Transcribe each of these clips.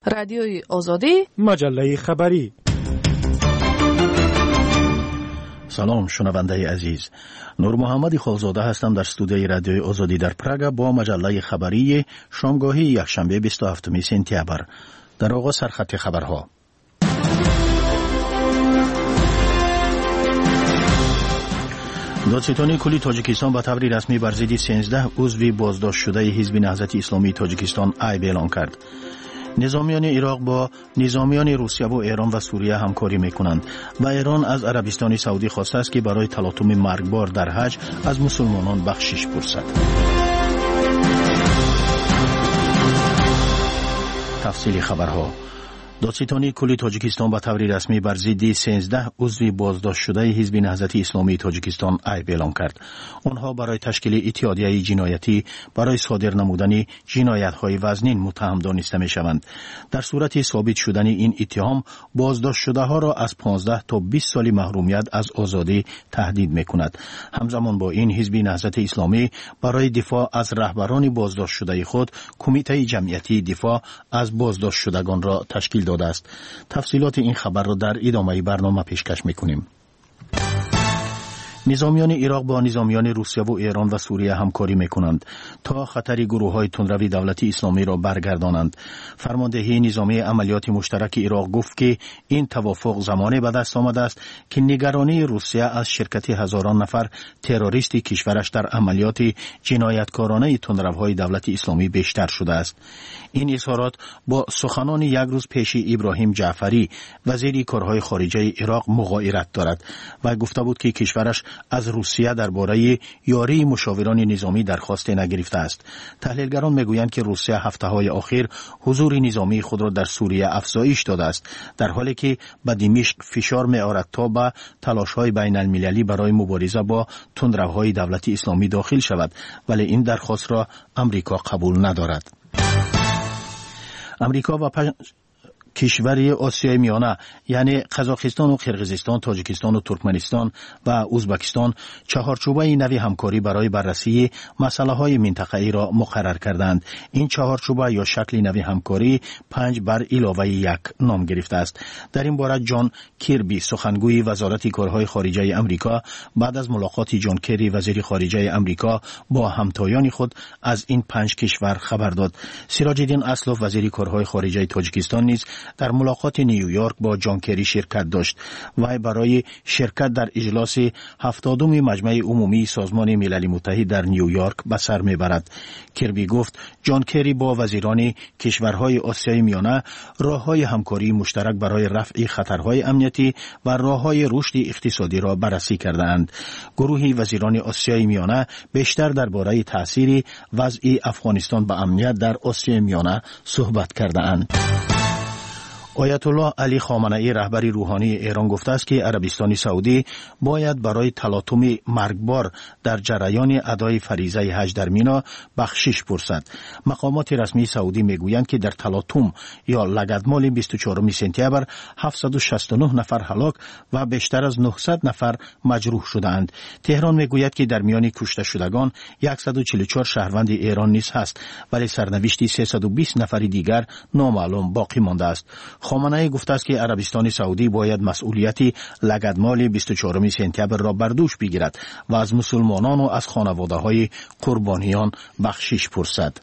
رادیوی آزادی، مجله خبری. سلام شنونده عزیز، نور محمد خالزاده هستم در استودیوی رادیوی آزادی در پراگ با مجله خبری شامگاهی یکشنبه 27 سپتامبر. در آغاز سرخط خبرها. دادستانی کلی تاجیکستان به طور رسمی بر ضد 13 عضو بازداشت شده حزب نهضت اسلامی تاجیکستان عیب اعلام کرد. نظامیان عراق با نظامیان روسیه و ایران و سوریه همکاری میکنند و ایران از عربستان سعودی خواسته است که برای تلاطم مرگبار در حج از مسلمانان بخشش پرسد. تفصیل خبرها. دادستانی کلی تاجیکستان به طور رسمی بر ضد 13 عضو بازداشت شده حزب نهضت اسلامی تاجیکستان عیب اعلام کرد. آنها برای تشکیل اتحادیه جنایتی برای صادر نمودن جنایت‌های وزنین متهم دانسته می‌شوند. در صورت ثابت شدن این اتهام، بازداشت شده‌ها را از 15 تا 20 سال محرومیت از آزادی تهدید می‌کند. همزمان با این حزب نهضت اسلامی برای دفاع از رهبران بازداشت شده خود کمیته جمعیتی دفاع از بازداشت شدگان را تشکیل داده است. تفصیلات این خبر را در ادامه برنامه پیشکش می‌کنیم. نظامیان عراق با نظامیان روسیه و ایران و سوریه همکاری میکنند تا خطر گروه‌های تندروی دولت اسلامی را برگردانند. فرماندهی نظامی عملیات مشترک عراق گفت که این توافق زمانی به دست آمده است که نگرانی روسیه از شرکت هزاران نفر تروریست کشورش در عملیات جنایتکارانه تندروهای دولت اسلامی بیشتر شده است. این اظهارات با سخنان یک روز پیش ابراهیم جعفری وزیر کارهای خارجه عراق مغایرت دارد و گفته بود که کشورش از روسیه درباره یاری مشاوران نظامی درخواست نگرفته است. تحلیلگران میگویند که روسیه هفته‌های اخیر حضور نظامی خود را در سوریه افزایش داده است، در حالی که به دمشق فشار می‌آورد تا به تلاش‌های بین المللی برای مبارزه با تندروهای دولت اسلامی داخل شود، ولی این درخواست را امریکا قبول ندارد. امریکا و کشوری آسیای میانه یعنی قزاقستان و قرقیزستان، تاجیکستان و ترکمنستان و ازبکستان چهارچوبه نوی همکاری برای بررسی مسائل منطقه‌ای را مقرر کردند. این چهارچوبه یا شکل نوی همکاری 5+1 نام گرفته است. در این باره جان کیربی سخنگوی وزارت کارهای خارجه امریکا بعد از ملاقات جان کری وزیر خارجه امریکا با همتایان خود از این 5 کشور خبر داد. سراج الدین اسلوف وزیر کارهای خارجه تاجیکستان نیز در ملاقات نیویورک با جان کری شرکت داشت و برای شرکت در اجلاس 70 مجمع عمومی سازمان ملل متحد در نیویورک به سر میبرد. کربی گفت جان کری با وزیران کشورهای آسیای میانه راههای همکاری مشترک برای رفع خطرهای امنیتی و راههای رشد اقتصادی را بررسی کردند. گروه وزیران آسیای میانه بیشتر درباره تاثیر وضع افغانستان به امنیت در آسیای میانه صحبت کردند. آیت الله علی خامنه‌ای رهبر روحانی ایران گفته است که عربستان سعودی باید برای تلاطم مرگبار در جریان ادای فریضه حج در مینا بخشش پرسد. مقامات رسمی سعودی میگویند که در تلاطم یا لگدمال 24 سپتامبر 769 نفر هلاک و بیشتر از 900 نفر مجروح شدند. تهران میگوید که در میان کشته شدگان 144 شهروند ایران نیز هست، ولی سرنوشت 320 نفر دیگر نامعلوم باقی مانده است. خامنه‌ای گفته است که عربستان سعودی باید مسئولیت لگدمال 24 سپتامبر را بر دوش بگیرد و از مسلمانان و از خانواده‌های قربانیان بخشش پرسد.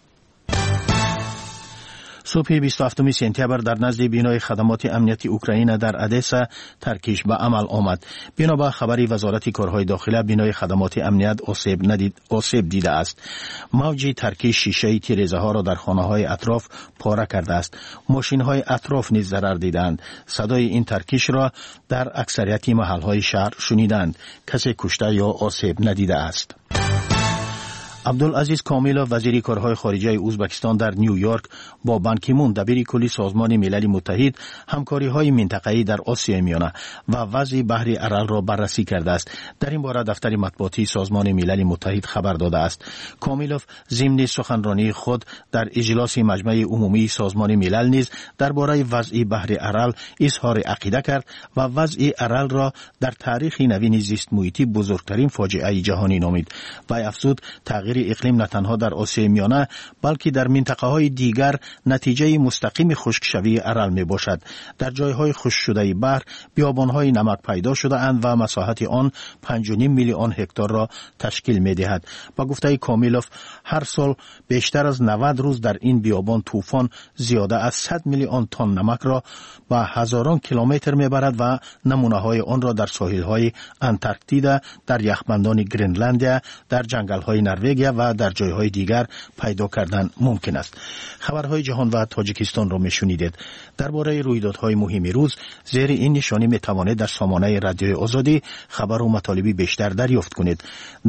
صبح 27 سپتامبر در نزد بینای خدمات امنیتی اوکراین در ادسا ترکیش به عمل آمد. بنا به خبری وزارت کارهای داخله، بینای خدمات امنیت آسیب دیده است. موج ترکیش شیشه تیره‌زده ها را در خانه‌های اطراف پاره کرده است. ماشین‌های اطراف نیز ضرر دیدند. صدای این ترکیش را در اکثریت محل‌های شهر شنیدند. کسی کشته یا آسیب ندیده است. عبدالعزیز کامیلوف وزیر کارهای خارجه ازبکستان در نیویورک با بان کی مون دبیر کلی سازمان ملل متحد همکاری‌های منطقه‌ای در آسیای میانه و وضع بحر ارال را بررسی کرده است. در این باره دفتر مطبوعاتی سازمان ملل متحد خبر داده است. کامیلوف ضمن سخنرانی خود در اجلاس مجمع عمومی سازمان ملل نیز درباره وضع بحر ارال اظهار عقیده کرد و وضع ارال را در تاریخ نوین زیست محیطی بزرگترین فاجعه جهانی نامید و افزود تغییر تغییر اقلیم نه تنها در آسیای میانه بلکه در منطقه‌های دیگر نتیجه مستقیم خشکشوی ارل میباشد. در جایهای خشک شده بحر بیابان‌های نمک پیدا شده اند و مساحت آن 5.5 میلیون هکتار را تشکیل می‌دهد. با گفته کامیلوف هر سال بیشتر از 90 روز در این بیابان طوفان زیاده از 100 میلیون تن نمک را به هزاران کیلومتر میبرد و نمونه‌های آن را در ساحل‌های انتارکتیدا، در یخبندان گرینلندیا، در جنگل‌های نروژ و در جایهای دیگر پیدا کردن ممکن است. خبرهای جهان و تاجیکستان را میشنیدید. درباره رویدادهای مهم روز زیر این نشانی میتوانید در سامانه رادیوی آزادی خبر و مطالبی بیشتر دریافت کنید.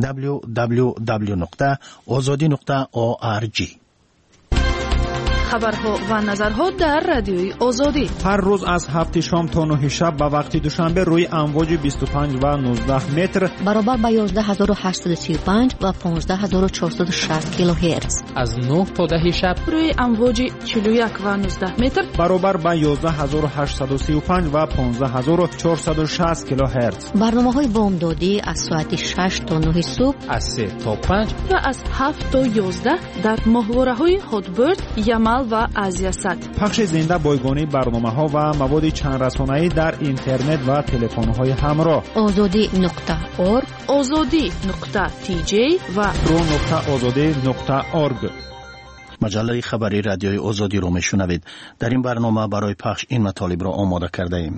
www.azadi.org. خبرها و نظرها در رادیوی آزادی هر روز از 7 شام تا 9 شب به وقت دوشنبه روی امواج 25 و 19 متر برابر با 11835 و 15460 کیلوهرتز. از 9 تا 10 شب روی امواج 41 و 19 متر برابر با 11835 و 15460 کیلوهرتز. برنامه‌های بامدادی از ساعت 6 تا 9 صبح، از 3 تا 5 و از 7 تا 11 در ماهواره‌های هاتبرد، یمل و آسیا صد. پخش زنده بایگانی برنامه‌ها و مواد چند رسانه‌ای در اینترنت و تلفن‌های همراه. azadi.org، azadi.tj و pro.azadi.org. مجله خبری رادیوی آزادی رو میشنوید. در این برنامه برای پخش این مطالب را آماده کرده ایم.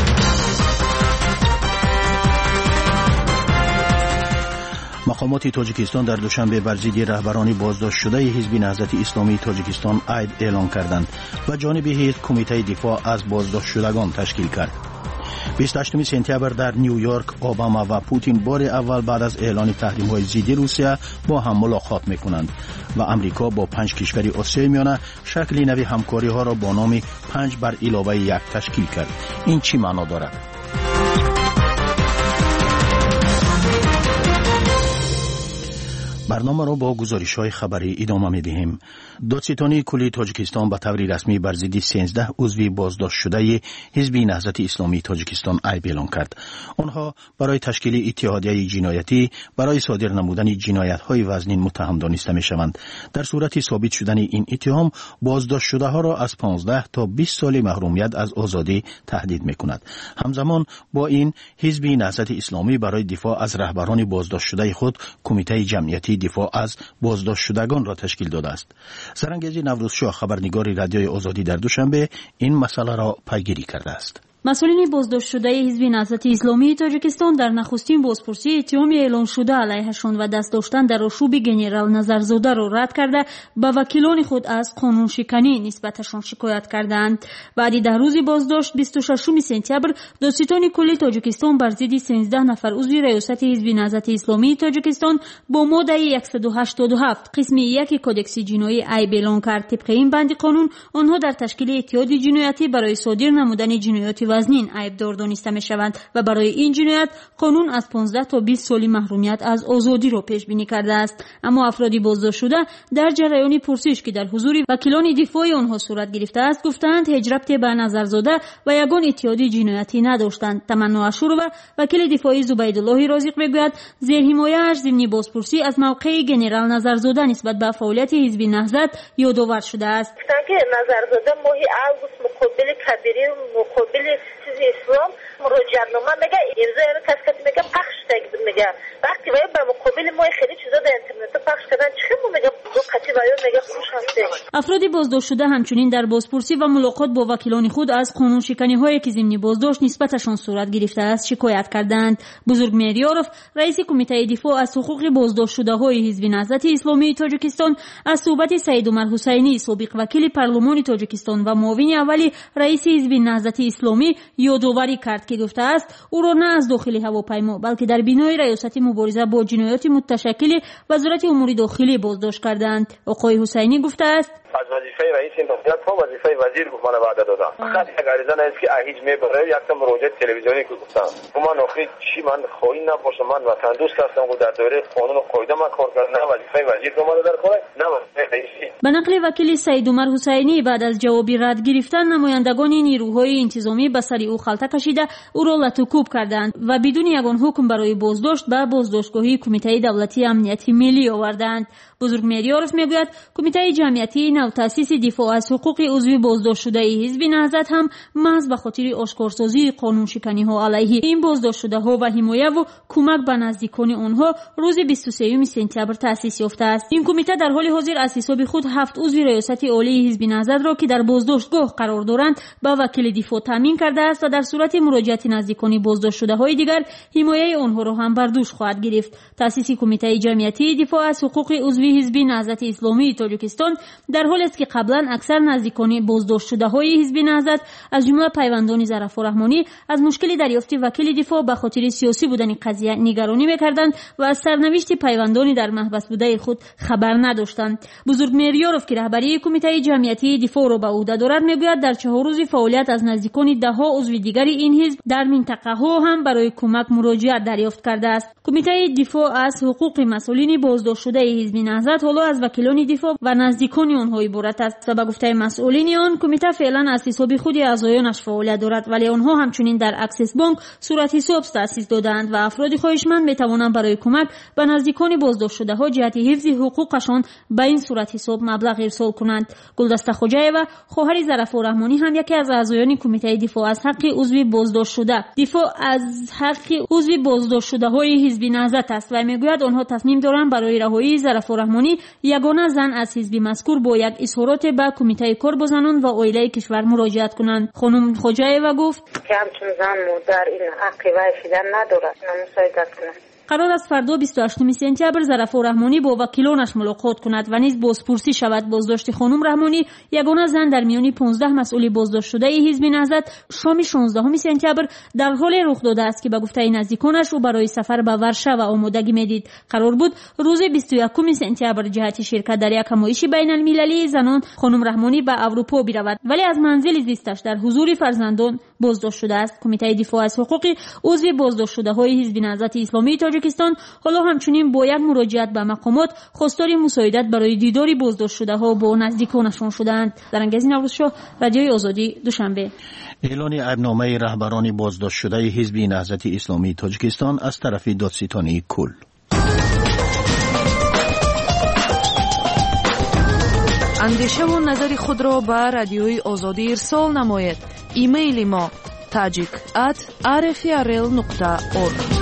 مقامات تاجیکستان در دوشنبه بر ضد رهبران بازداشت شده حزب نهضت اسلامی تاجیکستان عید اعلان کردند و جانب حزب کمیته دفاع از بازداشت شدگان تشکیل کرد. 28 سپتامبر در نیویورک اوباما و پوتین بار اول بعد از اعلان تحریم‌های ضد روسیه با هم ملاقات می‌کنند و امریکا با 5 کشور آسیای میانه شکل نوی همکاری‌ها را با نام 5 بر علاوه 1 تشکیل کرد. این چی معنا دارد؟ برنامه را با گزارش‌های خبری ادامه می‌دهیم. دادستانی کلی تاجیکستان به طور رسمی بر ضد 13 عضو بازداشت شده حزب نهضت اسلامی تاجیکستان عیب اعلان کرد. آنها برای تشکیل اتحادیه جنایتی برای صادر نمودن جنایت‌های وزنین متهم دانسته می‌شوند. در صورت ثابت شدن این اتهام بازداشت شده‌ها را از 15 تا 20 سال محرومیت از آزادی تهدید می‌کند. همزمان با این حزب نهضت اسلامی برای دفاع از رهبران بازداشت شده خود کمیته جمعیتی دفاع از بازداشت شدگان را تشکیل داده است. سرانگیز نوروزشاه خبرنگار رادیوی آزادی در دوشنبه این مسئله را پیگیری کرده است. مسئولین بازداشت شده حزب نهضت اسلامی تاجیکستان در نخستین بازپرسی اتهام اعلام شده علیهشان و دست داشتن در آشوب گنرال نظرزاده را رد کرده به وکیلان خود از قانون شکنی نسبتشان شکایت کردند. بعد در روز بازداشت 26 سپتامبر دادستان کلی تاجیکستان بر ضد 13 نفر عضو ریاست حزب نهضت اسلامی تاجیکستان با ماده 187 قسم 1 کدکس جنایی عیب اعلان کرد. طبق این بند قانون آنها در تشکیل اتحاد جنایتی برای صادر نمودن جنایات وزنین عیبدار دانسته می‌شوند و برای این جنایت قانون از 15 تا 20 سال محرومیت از آزادی را پیش بینی کرده است. اما افرادی بازداشت شده در جریان پرسش که در حضور وکیلان دفاع آنها صورت گرفته است گفتند هیچ ربطی به نظرزاده و یگان اتحاد جنایتی نداشتند. تمنا اشورова وکیل دفاعی زبیدالله رازق میگوید زیر حمایه‌اش ضمن بازپرسی از موقع گنرال نظرزاده نسبت به فعالیت حزب نهضت یادآور شده است. نظرزاده ماه اوگوست مقابل کبیری مقابل چیزی اسلام مراجعه‌نامه میگه امضا کسکتی میگه پخش تگید میگه وقتی وای به مقابل ما خیلی چیزا در اینترنت پخش کردن چه میگه دو قطعی وای میگه خوش هسته. افراد بازداشت شده همچنین در بازپرسی و ملاقات با وکیلان خود از قانون شکنی هایی که ضمن بازداشت نسبتشان صورت گرفته است شکایت کردند. بزرگ میریاروف رئیس کمیته دفاع از حقوق بازداشت شده های حزب نهضت اسلامی تاجیکستان از صحبت سید عمر حسینی سابق وکیل پارلمان تاجیکستان و معاون اولی رئیس حزب نهضت اسلامی یادآوری کرد که گفته است او را نه از داخل هواپیما بلکه در بینای ریاست مبارزه با جنایات متشکل وزارت امور داخلی بازداشت کردند. آقای حسینی گفته است از وظیفه رئیس دولت و وظیفه وزیر گفت من وعده دادم. فقط یک عریضه است که هیچ میبره یک تا مراجعه تلویزیونی که گفتم. من آخری چی من خواهی نباشم من وطن دوست هستم و در دوره قانون و قاعده ما کار کردم. نه وظیفه وزیر اومده در کار نه وظیفه رئیسی. به نقل وکیل سید عمر حسینی بعد از جواب رد گرفتن نمایندگان نیروهای انتظامی به سر او خلطه کشیده او را لطوکوب کردند و بدون یگان حکم برای بازداشت به بازداشتگاه کمیته دولتی امنیت ملی آوردند. بزرگ میریارف میگوید کمیته جمعیتی نوتاسیس دفاع از حقوق عضو بازداشت شده حزب نهضت هم محض به خاطر آشکارسازی قانون شکنی ها علیه این بازداشت شده ها و حمایت و کمک به نزدیکان آنها روز 23 سپتامبر تأسیس یافته است. این کمیته در حال حاضر از حساب خود 7 عضو ریاست عالی حزب نهضت را که در بازداشتگاه قرار دارند به وکیل دفاع تامین کرده است و در صورت مراجعت نزدیکان بازداشت شده های دیگر حمایت آنها را هم بر دوش خواهد گرفت. تأسیس کمیته جمعیتی دفاع از حقوق عضو حزب نهضت اسلامی تاجیکستان در حالی است که قبلا اکثر نزدیکان بازداشت شده های حزب نهضت از جمله پیوندان ظرفا رحمانی از مشکل دریافت وکیل دفاع به خاطر سیاسی بودن قضیه نگرانی می‌کردند و از سرنوشت پیوندانی در محبس بوده خود خبر نداشتند. بزرگ میریارف که رهبری کمیته جمعیتی دفاع را به عهده دارد میگوید در 4 روز فعالیت از نزدیکان ده‌ها عضو دیگر این حزب در منطقه ها هم برای کمک مراجعت دریافت کرده است. کمیته دفاع از حقوق مسئولین بازداشت شده حزب نهضت حالا از وکیلان دفاع و نزدیکان آنها عبارت است و به گفته مسئولین آن کمیته فعلا از حساب خود اعضایانش فعالیت دارد، ولی آنها همچنین در اکسس بانک صورت حساب تأسیس دادند و افراد خواهشمند میتوانند برای کمک به نزدیکان بازداشت شده ها جهت حفظ حقوقشان به این صورت حساب مبلغ ارسال کنند. گلدسته خوجایeva خواهر ظرفا رحمانی هم یکی از اعضایان کمیته دفاع از حق عضو بازداشت شده های حزب نهضت است و میگوید آنها تصمیم دارند برای رهایی ظرفا رحمانی یگانه زن از حزب مذکور با یک اظهارات به کمیته کار با زنان و عائله کشور مراجعت کنند. خانم خوجایeva گفت که همچون زن در این حق وای ندارد نمسایدت کنند. قرار است فردا 28 سپتامبر ظرفا رحمانی با وکیلانش ملاقات کند و نیز بازپرسی شود بازداشت خانم رحمانی یگانه زن در میان 15 مسئول بازداشت شده حزب نهضت شام 16 سپتامبر در حال رخ داده است که به گفته نزدیکانش او برای سفر به ورشو و آمادگی میدید. قرار بود روز 21 سپتامبر جهت شرکت در یک همایش بین المللی زنان خانم رحمانی به اروپا برود، ولی از منزل زیستش در حضور فرزندان بازداشت شده است. کمیته دفاع از حقوق عضو بازداشت شده های حزب نهضت اسلامی تاجیکستان حالا همچنین با یک مراجعت به مقامات خواستار مساعدت برای دیدار بازداشت شده ها با نزدیکانشان شدند. در انگیز نوروزشاه، رادیوی آزادی، دوشنبه. اعلان عیبنامه رهبران بازداشت شده حزب نهضت اسلامی تاجیکستان از طرف دادستانی کل. اندیشه و نظر خود را به رادیوی آزادی ارسال نمایید. ایمیل ما tajik@rfrl.org.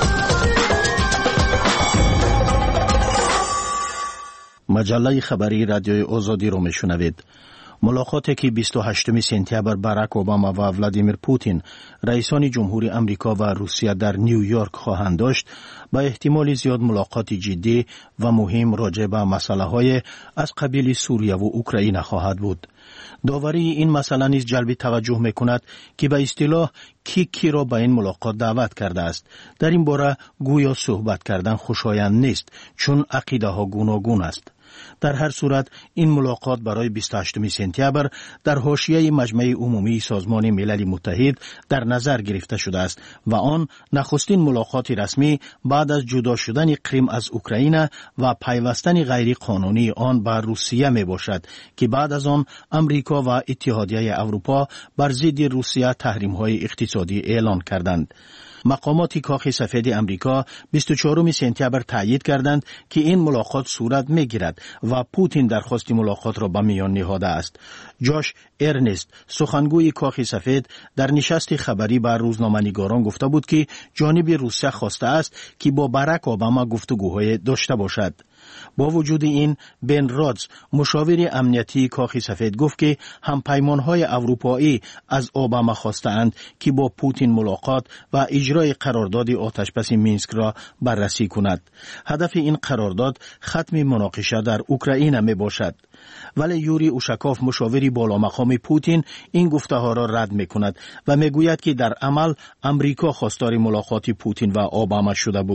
مجله خبری رادیوی آزادی رو میشنوید. ملاقاتی که 28 سپتامبر باراک اوباما و ولادیمیر پوتین رئیسان جمهوری آمریکا و روسیه در نیویورک خواهند داشت، با احتمال زیاد ملاقات جدی و مهم راجع به مسائل از قبیل سوریه و اوکراین خواهد بود. داوری این مسئله نیز جلب توجه میکند که به اصطلاح کی را به این ملاقات دعوت کرده است. در این باره گویا صحبت کردن خوشایند نیست، چون عقیده ها گوناگون است. در هر صورت این ملاقات برای 28 سپتامبر در حاشیه مجمع عمومی سازمان ملل متحد در نظر گرفته شده است و آن نخستین ملاقات رسمی بعد از جدا شدن کریم از اوکراین و پیوستن غیر قانونی آن به روسیه می باشد که بعد از آن امریکا و اتحادیه اروپا بر ضد روسیه تحریم‌های اقتصادی اعلان کردند. مقامات کاخ سفید امریکا 24 سپتامبر تایید کردند که این ملاقات صورت می‌گیرد و پوتین درخواست ملاقات را به میان نهاده است. جاش ارنست، سخنگوی کاخ سفید، در نشست خبری با روزنامه‌نگاران گفته بود که جانب روسیه خواسته است که با باراک اوباما گفتگوهای داشته باشد. با وجود این، بن رادز، مشاور امنیتی کاخ سفید، گفت که همپیمان‌های اروپایی از اوباما خواستند که با پوتین ملاقات و اجرای قرارداد آتشبس مینسک را بررسی کند. هدف این قرارداد ختم مناقشه در اوکراین می باشد. ولی یوری اوشاکوف، مشاوری بالا مقام پوتین، این گفته‌ها را رد می‌کند و می‌گوید که در عمل امریکا خواستار ملاقات پوتین و اوباما شده بود.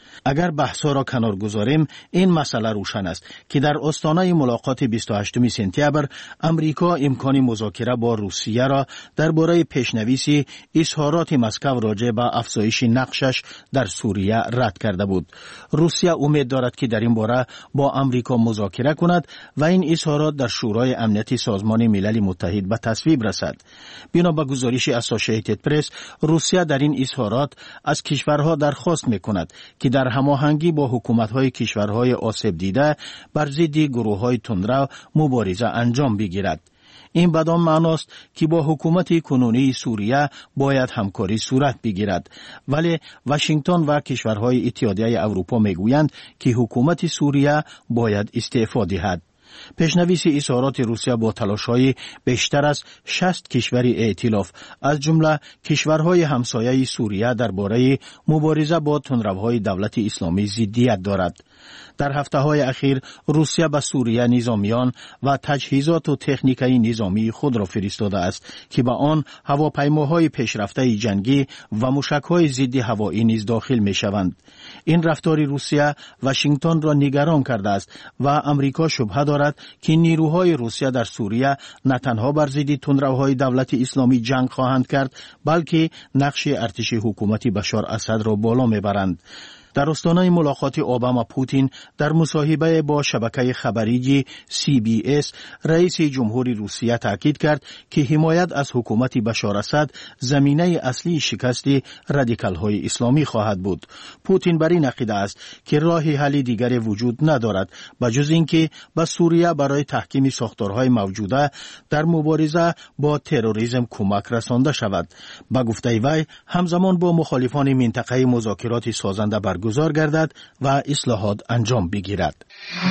اگر بحثا را کنار گذاریم این مسئله روشن است که در آستانه ملاقات 28 سپتامبر امریکا امکان مذاکره با روسیه را درباره پیشنویس اظهارات مسکو راجع به افزایش نقشش در سوریه رد کرده بود. روسیه امید دارد که در این باره با امریکا مذاکره کند و این اظهارات در شورای امنیت سازمان ملل متحد به تصویب رسد. بنا به گزارش اسوسییتد پرس، روسیه در این اظهارات از کشورها درخواست می‌کند که در هماهنگی با حکومت‌های کشورهای آسیب دیده بر ضد گروه‌های تندرو مبارزه انجام بگیرد. این بدان معناست که با حکومت کنونی سوریه باید همکاری صورت بگیرد، ولی واشنگتن و کشورهای اتحادیه اروپا میگویند که حکومت سوریه باید استعفا دهد. پیشنویس اظهارات روسیه با تلاش‌های بیشتر از 60 کشور ائتلاف از جمله کشورهای همسایه سوریه درباره مبارزه با تندروهای دولت اسلامی ضدیت دارد. در هفته‌های اخیر روسیه به سوریه نظامیان و تجهیزات و تکنیکای نظامی خود را فرستاده است که به آن هواپیماهای پیشرفته جنگی و موشک‌های ضد هوایی نیز داخل می‌شوند. این رفتار روسیه واشنگتن را نگران کرده است و امریکا شبهه دارد که نیروهای روسیه در سوریه نه تنها بر ضد تندروهای دولت اسلامی جنگ خواهند کرد، بلکه نقش ارتش حکومت بشار اسد را بالا میبرند. در آستانه ملاقات اوباما پوتین در مصاحبه با شبکه خبری CBS، رئیس جمهوری روسیه تاکید کرد که حمایت از حکومت بشار اسد زمینه اصلی شکست رادیکال‌های اسلامی خواهد بود. پوتین بر این عقیده است که راه حل دیگری وجود ندارد بجز اینکه به سوریه برای تحکیم ساختارهای موجوده در مبارزه با تروریسم کمک رسانده شود. با گفته وی همزمان با مخالفان منطقه مذاکرات سازنده برگزار گردد و اصلاحات انجام بگیرد.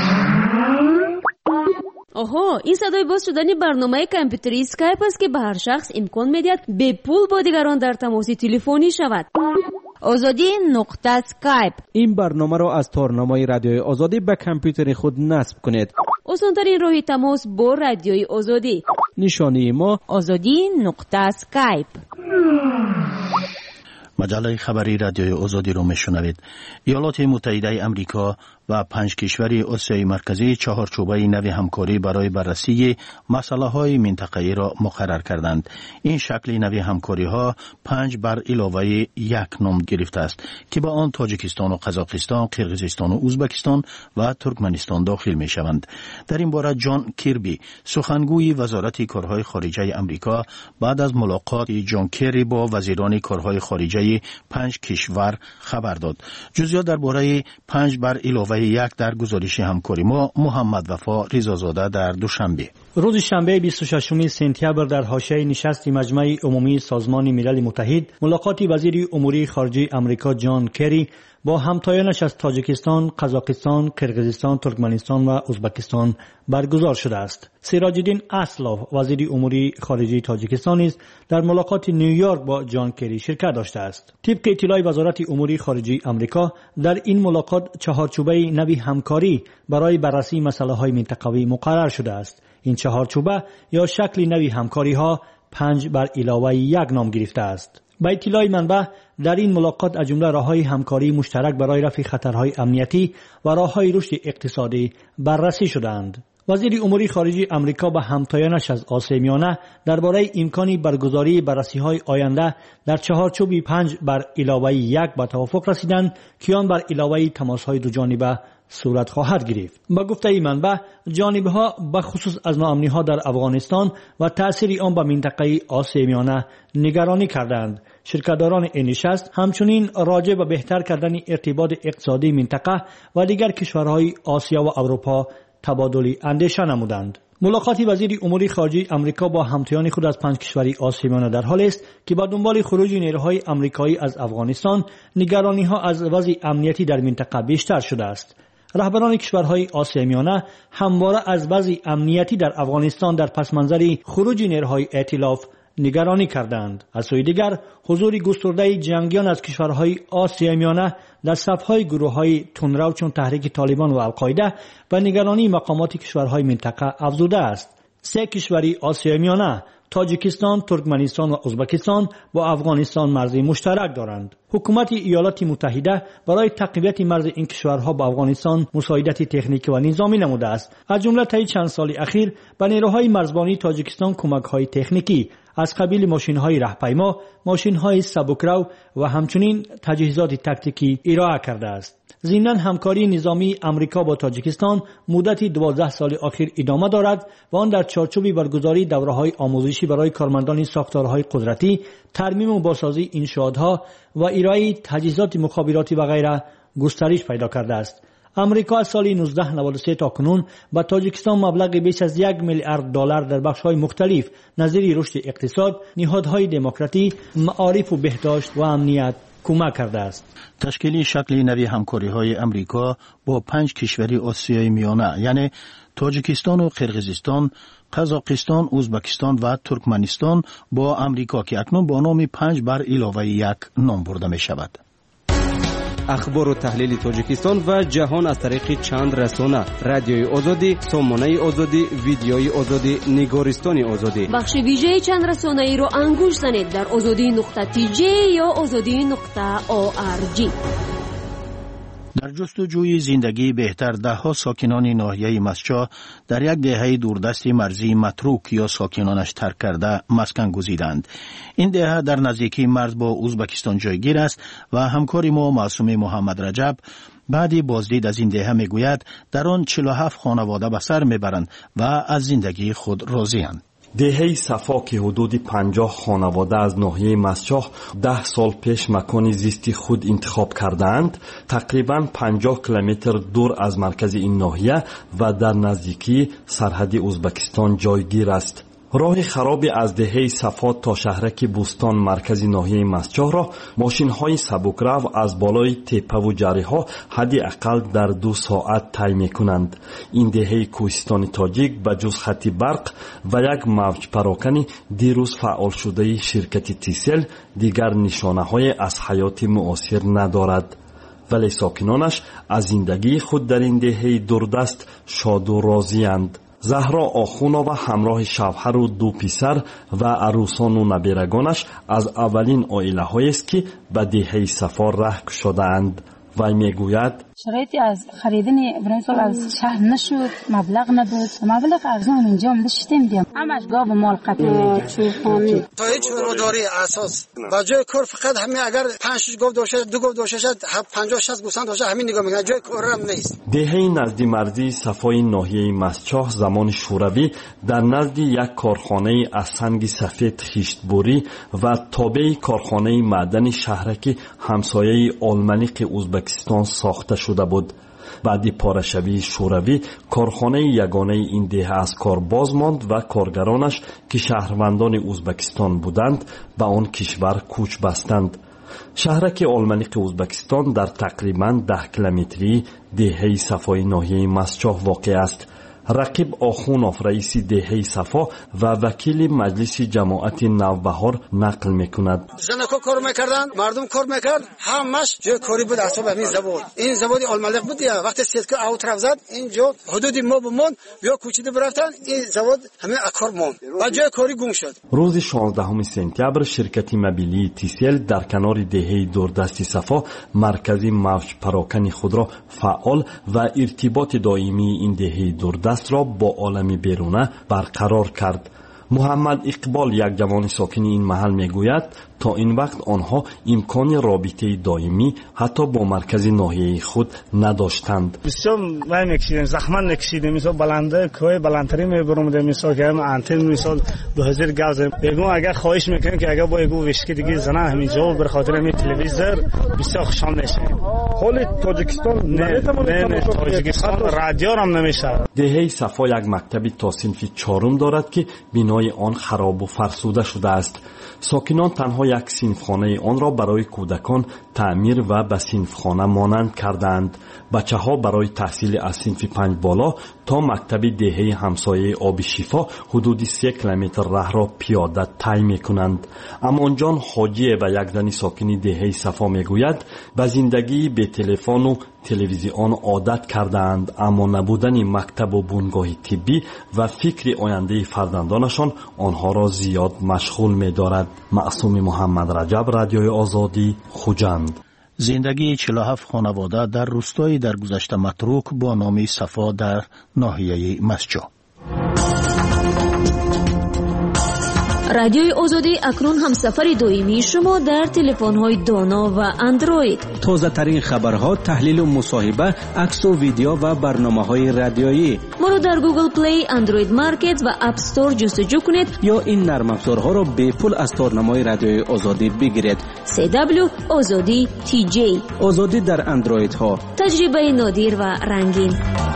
آها، این صدای باز شدن برنامه کامپیوتری اسکایپ است که به هر شخص امکان می‌دهد به پول با دیگران در تماس تلفنی شود. آزادی نقطه اسکایپ. این برنامه را از تارنامه رادیوی آزادی به کامپیوتر خود نصب کنید. آسان‌ترین راه تماس با رادیوی آزادی. نشانی ما آزادی نقطه اسکایپ. مجله خبری رادیوی آزادی رو میشنوید. ایالات متحده امریکا و 5 کشور آسیای مرکزی چهارچوبه نوی همکاری برای بررسی مسائل منطقه‌ای را مقرر کردند. این شکل نوی همکاری ها 5 بر علاوه 1 نام گرفته است که با آن تاجیکستان و قزاقستان، قرقیزستان و ازبکستان و ترکمنستان داخل می شوند. در این باره جان کیربی، سخنگوی وزارت کارهای خارجه امریکا، بعد از ملاقات جان کری با وزیران کارهای خارجه 5 کشور خبر داد. جزئیات درباره 5 بر علاوه 1 در گزارش همکاری ما محمد وفا رضازاده در دوشنبه. روز شنبه 26 سپتامبر در حاشیه نشست مجمع عمومی سازمان ملل متحد ملاقات وزیر امور خارجه امریکا جان کری با همتایانش از تاجیکستان، قزاقستان، قرقیزستان، ترکمنستان و ازبکستان برگزار شده است. سیراج الدین اسلاف وزیر امور خارجه تاجیکستان نیز در ملاقات نیویورک با جان کری شرکت داشته است. طبق اطلاع وزارت امور خارجه امریکا، در این ملاقات چهارچوبه نوی همکاری برای بررسی مسائل منطقوی مقرر شده است. این چهارچوبه یا شکل نوی همکاری ها 5 بر علاوه 1 نام گرفته است. با اطلاع منبع، در این ملاقات از جمله راه‌های همکاری مشترک برای رفع خطرهای امنیتی و راه‌های رشد اقتصادی بررسی شدند. وزیر امور خارجه امریکا با همتایانش از آسیا میانه درباره امکانی برگزاری بررسی‌های آینده در چهارچوب 5 بر علاوه 1 به توافق رسیدند که آن بر علاوه تماس‌های دو جانبه صورت خواهد گرفت. با گفته منبع، جانبها به خصوص از ناامنی‌ها در افغانستان و تأثیر آن به منطقه آسیا میانه نگرانی کردند. شرکت‌داران این نشست همچنین راجع به بهتر کردن ارتباط اقتصادی منطقه و دیگر کشورهای آسیا و اروپا تبادل اندیشه نمودند. ملاقات وزیر امور خارجه امریکا با همتایان خود از 5 کشور آسیا میانه در حال است که با دنبال خروج نیروهای آمریکایی از افغانستان، نگرانی‌ها از وضع امنیتی در منطقه بیشتر شده است. رهبران کشورهای آسیا میانه همواره از وضع امنیتی در افغانستان در پس منظر خروج نیروهای ائتلاف نگرانی کردند. از سوی دیگر، حضور گسترده جنگیان از کشورهای آسیا میانه در صف‌های گروه‌های تندرو چون تحریک طالبان و القاعده و نگرانی مقامات کشورهای منطقه افزوده است. 3 کشور آسیا میانه، تاجیکستان، ترکمنستان و ازبکستان با افغانستان مرزی مشترک دارند. حکومت ایالات متحده برای تقویت مرز این کشورها با افغانستان مساعدت تکنیکی و نظامی نموده است. از جمله طی چند سال اخیر به نیروهای مرزبانی تاجیکستان کمک‌های تکنیکی از قبیل ماشین‌های رهپیما، ماشین‌های سبکرو و همچنین تجهیزات تاکتیکی ارائه کرده است. ضمناً همکاری نظامی امریکا با تاجیکستان مدتی 12 سال اخیر ادامه دارد و آن در چارچوب برگزاری دوره‌های آموزشی برای کارمندان ساختارهای قدرتی، ترمیم و بازسازی انشاءاتها و ارائه تجهیزات مخابراتی و غیره گسترش پیدا کرده است. امریکا از سال 1993 تا کنون به تاجیکستان مبلغ بیش از 1 میلیارد دلار در بخش‌های مختلف نظیر رشد اقتصاد، نهادهای دموکراتی، معارف و بهداشت و امنیت کمک کرده است. تشکیل شکل نوی همکاری‌های امریکا با 5 کشور آسیای میانه یعنی تاجیکستان و قرقیزستان، قزاقستان، ازبکستان و ترکمنستان با امریکا که اکنون با نام 5 بر علاوه 1 نام برده می شود. اخبار و تحلیل تاجیکستان و جهان از طریق چند رسانه: رادیوی آزادی، سامانه آزادی، ویدیوی آزادی، نگارستان آزادی. بخش ویژه چند رسانه ای را انگوش زنید در azadi.tj یا azadi.org. در جستجوی زندگی بهتر دهها ساکنان ناحیه مسچا در یک دهه دوردست مرزی متروک یا ساکنانش ترک کرده مسکن گزیدند. این دهه در نزدیکی مرز با ازبکستان جایگیر است و همکار ما معصوم محمد رجب بعد بازدید از این دهه میگوید در آن 47 خانواده به سر میبرند و از زندگی خود راضی‌اند. دهه صفا که حدود 50 خانواده از ناحیه مسچاه 10 سال پیش مکان زیستی خود انتخاب کردند، تقریباً 50 کیلومتر دور از مرکز این ناحیه و در نزدیکی سرحد ازبکستان جایگیر است. راه خرابی از دهه صفا تا شهرک بوستان مرکز ناحیه مسچاه را ماشین‌های سبکرو از بالای تپه و جری‌ها حداقل در 2 ساعت طی می‌کنند. این دهه کوهستان تاجیک به جز خط برق و یک موج پراکنی دیروز فعال شده شرکت تیسل دیگر نشانه‌های از حیات معاصر ندارد، ولی ساکنانش از زندگی خود در این دهه دوردست شاد و راضی‌اند. زهرا آخونова همراه شوهر و 2 پسر و عروسان و نبیرگانش از اولین عائله‌هایی است که به دهه صفا ره شدند. وی میگوید شرایطی از خریدن برنسول از شهر نشد، مبلغ نبود، مبلغ ارزان اینجا هم داشتیم دیم همش گاو مال قطع میگه تا هیچ روداری اساس با جای کار فقط همین اگر 5 گاو داشته 2 گاو داشته 50 60 گوسفند داشته همین نگاه میکنه، جای کار هم نیست. دهه نزدی مرزی صفای ناحیه مسچاه زمان شوروی در نزد یک کارخانه از سنگ سفید خشتبوری و تابع کارخانه معدن شهرک همسایه آلمانیق ازبکستان ساخته شده بود. بعد پاره‌شوی شوروی کارخانه یگانه این دهه از کار باز ماند و کارگرانش که شهروندان ازبکستان بودند به آن کشور کوچ بستند. شهرک آلمانیق ازبکستان در تقریباً 10 کیلومتری دهه صفای ناحیه مسچاه واقع است. رقیب آخونوف رئیس دهه صفا و وکیل مجلس جماعت نوبهار نقل میکند. زنکو کار میکردن، مردم کار میکرد، همش جای کاری بود حساب همین زبان. این زبان آلمانیق بود یا وقتی سیتکو اوت رفت اینجا حدود ما بمون بیا کوچیده برفتن این زبان همین اکار مون و جای کاری گم شد. روز 16 سپتامبر شرکت موبیلی تیسل در کنار دهه دوردست صفا مرکزی موج پراکنی خود را فعال و ارتباط دائمی این دهه دوردست را با عالم بیرونه برقرار کرد. محمد اقبال یک جوان ساکن این محل میگوید تا این وقت آنها امکان رابطه دائمی حتی با مرکز ناحیه خود نداشتند. بسیار وای میکشیدیم، زحمت میکشیدیم، مثلا بلنده کوه بلندتری میبرم، مثلا که انتن مثلا 2000 گاز بگم اگر خواهش میکنیم که اگر با ایگو وشکی دیگه زنه همینجا به خاطر همین تلویزیون بسیار خوشحال میشه. حال تاجیکستان نه تاجیکستان رادیو هم نمیشه. دهه صفا یک مکتب تا صنف 4 دارد که بنای آن خراب و فرسوده شده است. ساکنان تنها یک صنفخانه آن را برای کودکان تعمیر و به صنفخانه مانند کردند. بچه‌ها برای تحصیل از صنف 5 بالا تا مکتب دهه همسایه آب شفا حدود 3 کیلومتر راه را پیاده طی می‌کنند. امانجان حاجی و یک زن ساکن دهه صفا میگوید به زندگی به تلفن و تلویزیون عادت کردند، اما نبودن مکتب و بنگاه طبی و فکر آینده فرزندانشان آنها را زیاد مشغول می‌دارد. معصوم محمد رجب، رادیوی آزادی، خوجند. زندگی 47 خانواده در روستایی در گذشته متروک با نام صفا در ناحیه مسجد. رادیوی آزادی اکنون همسفر دائمی شما در تلفن‌های دانا و اندروید. تازه ترین خبرها، تحلیل و مصاحبه، عکس و ویدیو و برنامه‌های رادیویی. ما رو در گوگل پلی، اندروید مارکت و اپ استور جستجو کنید یا این نرم افزارها را به پول از تارنمای رادیوی آزادی بگیرید. CW آزادی TJ. آزادی در اندروید ها. تجربه نادر و رنگین.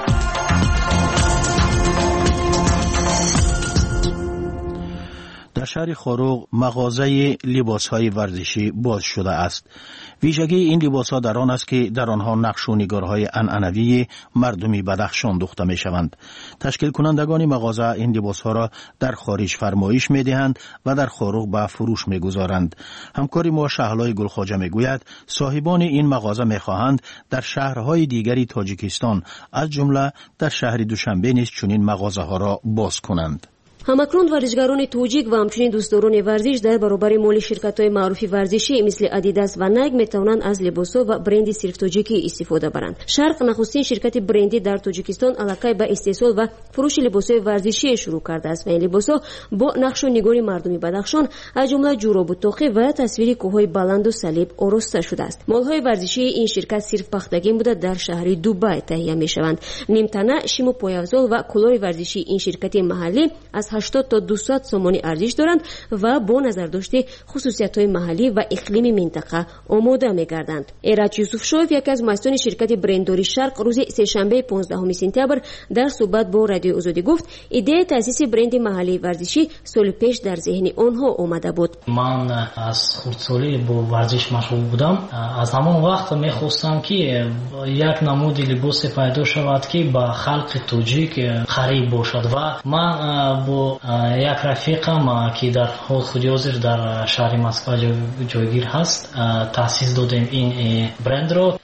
در شهر خاروق مغازه لباس‌های ورزشی باز شده است. ویژگی این لباس‌ها در آن است که در آنها نقش و نگارهای عنعنوی مردمی بدخشان دوخته می‌شوند. تشکیل کنندگان مغازه این لباس‌ها را در خارج فرمایش می‌دهند و در خاروق به فروش می‌گذارند. همکاری ما شهلای گلخواجه می‌گوید صاحبان این مغازه می‌خواهند در شهرهای دیگری تاجیکستان از جمله در شهر دوشنبه نیز چنین مغازه‌ها را باز کنند. همکنون ورزشکاران توجیک و همچنین دوستداران ورزش در برابر مال شرکت‌های معروف ورزشی مثل ادیداس و نایک می‌توانند از لباس‌ها و برند صرف تاجیکی استفاده برند. شرق نخستین شرکت برندی در تاجیکستان علاقه به استحصال و فروش لباس‌های ورزشی شروع کرده است و این لباس‌ها با نقش و نگار مردمی بدخشان از جمله جوراب و توقی و تصویر کوه‌های بلند و صلیب آراسته شده است. مال‌های ورزشی این شرکت صرف پختگی بوده در شهر دبی تهیه می‌شوند. نیمتنه، شیم و پایافزال و کلاه ورزشی این شرکت محلی از 80 تا 200 سومانی ارزش دارند و با نظر داشته خصوصیت‌های محلی و اقلیم منطقه آماده می‌گردند. ایرج یوسفشوف، یکی از مؤسسان شرکت برندداری شرق، روز سه‌شنبه 15 سپتامبر در صحبت با رادیو آزادی گفت ایده تأسیس برند محلی ورزشی سال پیش در ذهن آنها آمده بود. من از خردسالی با ورزش مشغول بودم. از همان وقت می‌خواستم که یک نمود لباس پیدا شود که به خلق توجیک قریب باشد و من با یک رفیقم که در حال خودی حاضر در شهر مسکو جایگیر هست تأسیس دادیم این برند رو.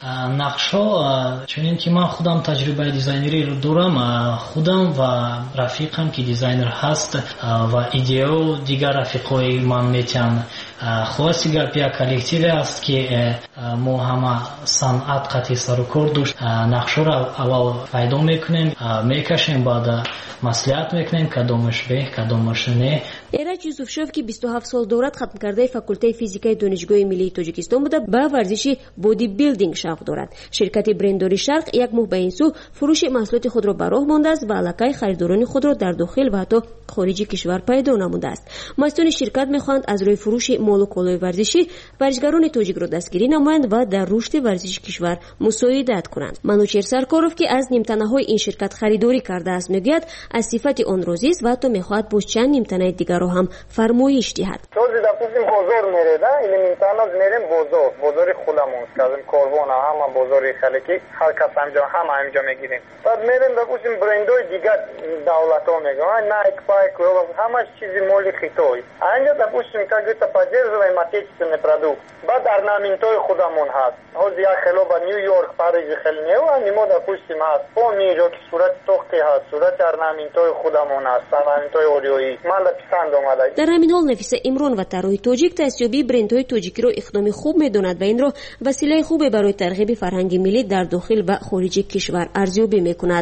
نقشا چنین که من خودم تجربه دیزاینری رو دارم، خودم و رفیقم که دیزاینر هست و ایدئو دیگر رفیقای من میتونن خاصی گپ یک کلکتیو است که ما همه صنعت قطعی سر و کار داشت. نقشه را اول پیدا میکنیم، میکشیم، بعد مصلحت میکنیم کدامش به کدامش نه. ایرج یوسفشوف که 27 سال دورت ختم کرده فاکولته فیزیکای دانشگاه ملی تاجیکستان بوده به ورزش بودی بیلدینگ شوق دارد. شرکت برندداری شرق یک ماه به این سو فروش محصولات خود را به راه مانده است و علاقه خریداران خود را در داخل و حتی خارج کشور پیدا نموده است. مسئولان شرکت میخواهند از روی فروش مال و کالای ورزشی ورزشکاران توجیک را دستگیری نمایند و در رشد ورزش کشور مساعدت کنند. منوچهر سرکاروف که از نیمتنه‌های این شرکت خریداری کرده است میگوید از صفت آن راضی است و حتی میخواهد با چند نیمتنه دیگر را هم فرمایش دهد. روزی допустим بازار میره или نیمتنه میریم بازار خودمون کردیم کاروان همه بازاری خلکی هر کس همه میگیریم. بعد میریم допустим برندهای دیگر دولت‌ها میگن نایک پایک همه چیزی مالی خیتوی. اینجا допустим как это поддерживаем отечественный продукт. بعد орнаментهای خودمون هست. حالا یا خلوبا نیویورک پاریس خلنیو انیمو допустим هست. پومیجو که صورت توقی هست. صورت орнаментهای خودمون هست. орнаментهای اوریویی. من پسند اومده. در همین حال نفیس امران و طراح توجیک دستیابی برندهای توجیکی را اقدام خوب می‌داند و این را وسیله خوبی برای ترغیب فرهنگ ملی در داخل و خارج کشور ارزیابی می‌کند.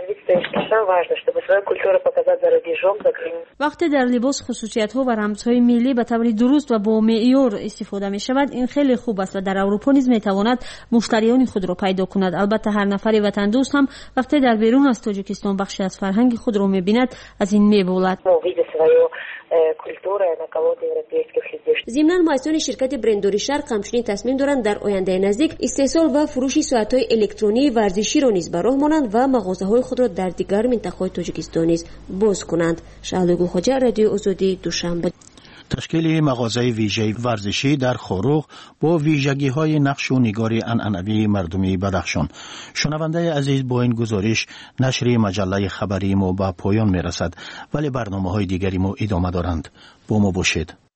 وقتی در لباس خصوصیت‌ها و رمزهای ملی به طور درست و با معیار استفاده می‌شود این خیلی خوب است و در اروپا نیز می‌تواند مشتریان خود را پیدا کند. البته هر نفر وطن دوست هم وقتی در بیرون از تاجیکستان بخشی از فرهنگ خود را می‌بیند از این می‌بولد. ضمناً مؤسسان شرکت برندداری شرق همچنین تصمیم دارند در آینده نزدیک استحصال و فروش ساعت‌های الکترونی ورزشی را نیز به راه مانند و مغازه‌های خود را در دیگر مناطق تاجیکستان نیز باز کنند. شهلا گلخواجه، رادیو آزادی، دوشنبه. تشکیل مغازه ویژه ورزشی در خاروق با ویژگی‌های نقش و نگار عنعنوی مردمی بدخشان. شنونده عزیز، با این گزارش نشر مجله خبری ما به پایان می‌رسد، ولی برنامه‌های دیگری ما ادامه دارند. با ما باشید.